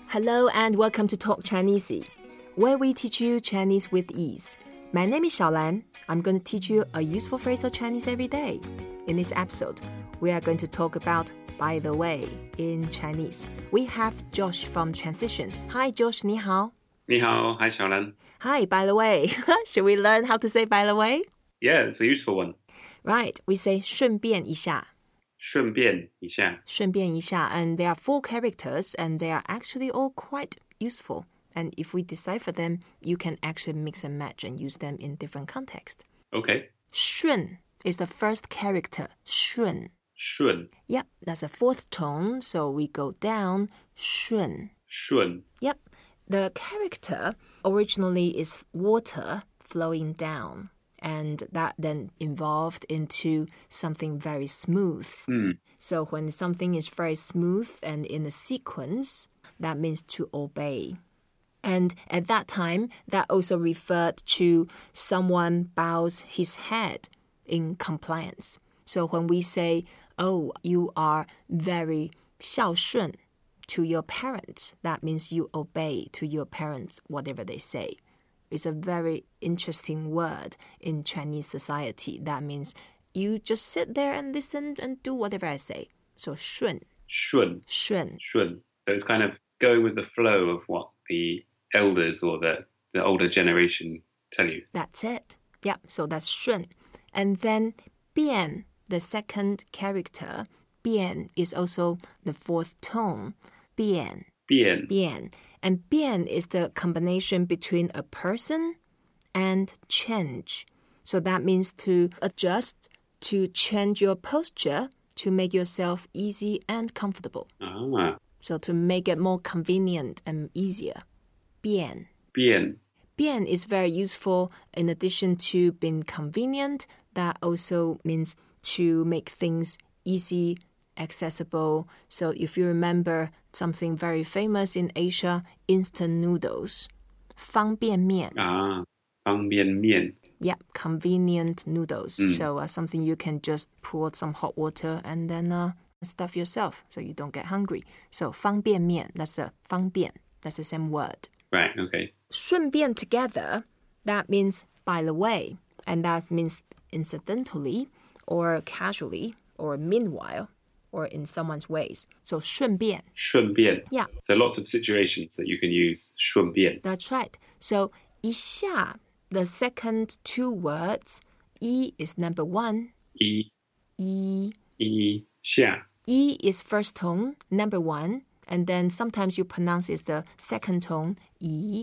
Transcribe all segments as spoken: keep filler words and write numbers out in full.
Hello and welcome to Talk Chinese, where we teach you Chinese with ease. My name is Xiaolan. I'm going to teach you a useful phrase of Chinese every day. In this episode, we are going to talk about by the way in Chinese. We have Josh from Transition. Hi, Josh, 你好. 你好, hi, Xiaolan. Hi, by the way. Should we learn how to say by the way? Yeah, it's a useful one. Right, we say 顺便一下. 顺便一下. 顺便一下, and there are four characters, and they are actually all quite useful. And if we decipher them, you can actually mix and match and use them in different contexts. Okay. 顺 is the first character, 顺. 顺. Yep, that's a fourth tone, so we go down, 顺. 顺. Yep, the character originally is water flowing down. And that then evolved into something very smooth. Mm. So when something is very smooth and in a sequence, that means to obey. And at that time, that also referred to someone bows his head in compliance. So when we say, oh, you are very 孝顺 to your parents, that means you obey to your parents whatever they say. It's a very interesting word in Chinese society. That means you just sit there and listen and do whatever I say. So 顺. 顺. 顺. 顺. So it's kind of going with the flow of what the elders or the, the older generation tell you. That's it. Yep, so that's 顺. And then 变, the second character, 变 is also the fourth tone. 变. 变. 变. And 变 is the combination between a person and change. So that means to adjust, to change your posture, to make yourself easy and comfortable. Ah. So to make it more convenient and easier. 变. 变. 变 is very useful in addition to being convenient. That also means to make things easy, accessible. So if you remember something very famous in Asia, instant noodles. 方便面. Ah, 方便面. Yep, convenient noodles. Mm. So uh, something you can just pour some hot water and then uh, stuff yourself so you don't get hungry. So 方便面, that's the 方便. That's the same word. Right, okay. 顺便 together, that means by the way. And that means incidentally or casually or meanwhile or in someone's ways. So 顺便. 顺便. Yeah. So lots of situations that you can use 顺便. That's right. So 一下, the second two words, 一 is number one. 一. 一. 一下. 一 is first tone, number one. And then sometimes you pronounce it the second tone, 一.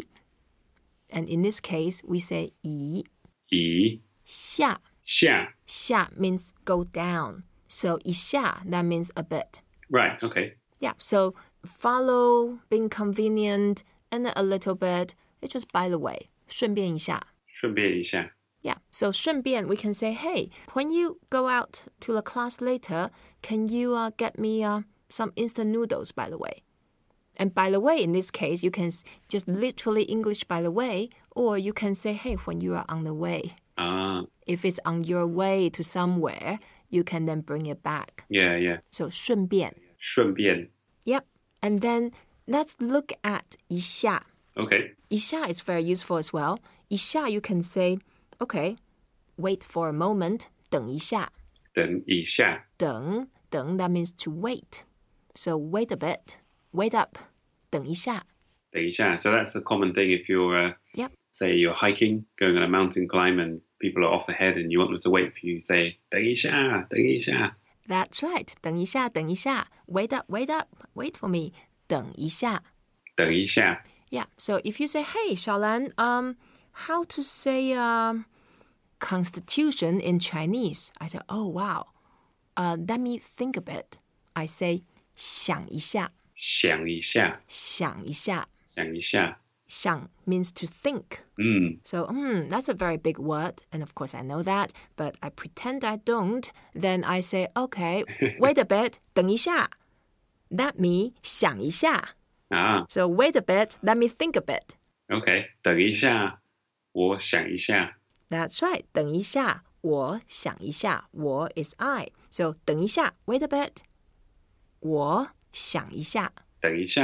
And in this case, we say 一. 一. 下. 下. 下 means go down. So 一下, that means a bit. Right, okay. Yeah, so follow, being convenient, and then a little bit. It's just by the way. 顺便一下. 顺便一下. Yeah, so 顺便, we can say, hey, when you go out to the class later, can you uh, get me uh, some instant noodles, by the way? And by the way, in this case, you can just literally English by the way, or you can say, hey, when you are on the way. Ah. If it's on your way to somewhere, you can then bring it back. Yeah, yeah. So 顺便. 顺便. Yep. And then let's look at 一下. Okay. 一下 is very useful as well. 一下 you can say, okay, wait for a moment. 等一下. 等一下. 等, 等, that means to wait. So wait a bit. Wait up. 等一下. 等一下. So that's a common thing if you're, uh, Yep. say you're hiking, going on a mountain climb and people are off ahead and you want them to wait for you, say, 等一下,等一下. That's right. 等一下,等一下. Wait up, wait up. Wait for me. 等一下. 等一下. Yeah. So if you say, hey, Xiaolan, um, how to say um, constitution in Chinese? I say, oh, wow. Uh, let me think a bit. I say, 想一下. 想一下. 想一下. 想一下. 想 means to think. Mm. So, hmm, that's a very big word. And of course, I know that, but I pretend I don't. Then I say, okay, wait a bit, 等一下. That means 想一下. Ah. So wait a bit, let me think a bit. Okay. 等一下,我想一下. That's right. 等一下,我想一下. 我 is I. So 等一下, wait a bit. 我想一下. 等一下,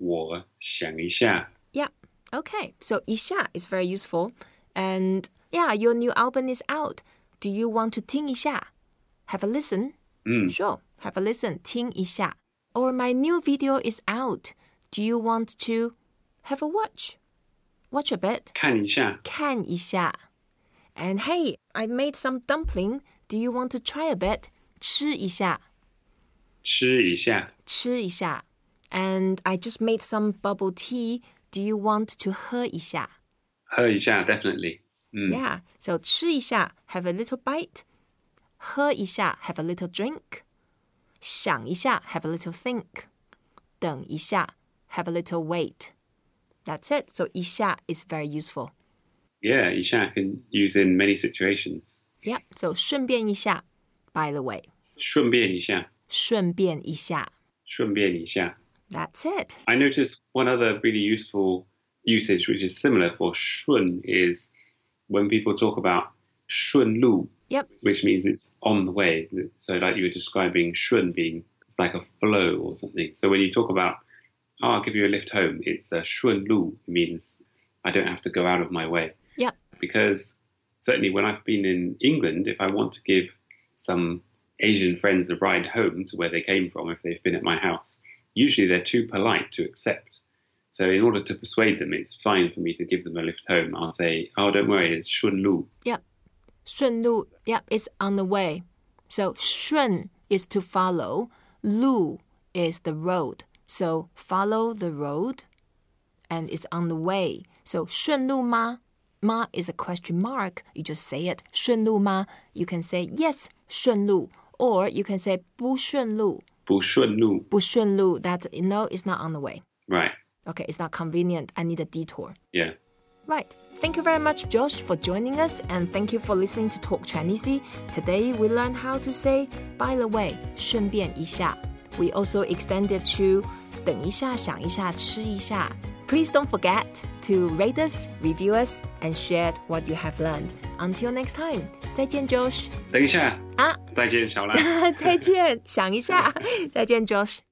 我想一下. Yeah, okay. So 一下 is very useful. And yeah, your new album is out. Do you want to 听一下? Have a listen? Mm. Sure, have a listen. 听一下. Or my new video is out. Do you want to have a watch? Watch a bit. 看一下. 看一下. And hey, I made some dumpling. Do you want to try a bit? 吃一下. 吃一下. 吃一下. And I just made some bubble tea. Do you want to 喝一下? 喝一下, definitely. Mm. Yeah, so 吃一下, have a little bite. 喝一下, have a little drink. 想一下, have a little think. 等一下, have a little wait. That's it. So 一下 is very useful. Yeah, 一下 can use in many situations. Yeah, so 顺便一下, by the way. 顺便一下. 顺便一下. 顺便一下. That's it. I noticed one other really useful usage which is similar for 顺 is when people talk about 顺路, Yep. which means it's on the way. So like you were describing 顺 being, it's like a flow or something. So when you talk about, oh, I'll give you a lift home, it's a 顺路, it means I don't have to go out of my way. Yep. Because certainly when I've been in England, if I want to give some Asian friends a ride home to where they came from, if they've been at my house, usually they're too polite to accept. So in order to persuade them, it's fine for me to give them a lift home. I'll say, oh, don't worry, it's 顺路. Yep. 顺路, yep, it's on the way. So 顺 is to follow. 路 is the road. So follow the road and it's on the way. So 顺路吗? Ma is a question mark. You just say it. 顺路吗? You can say yes, 顺路. Or you can say 不顺路. 不顺路. 不顺路, that no, it's not on the way. Right. Okay, it's not convenient. I need a detour. Yeah. Right. Thank you very much, Josh, for joining us, and thank you for listening to Talk Chinese. Today, we learned how to say, by the way, 顺便一下. We also extended to 等一下, 想一下, 吃一下. Please don't forget to rate us, review us, and share what you have learned. Until next time. 再见, Josh. 等一下. 啊。 再见, 小兰. 再见, 想一下. 再见, Josh.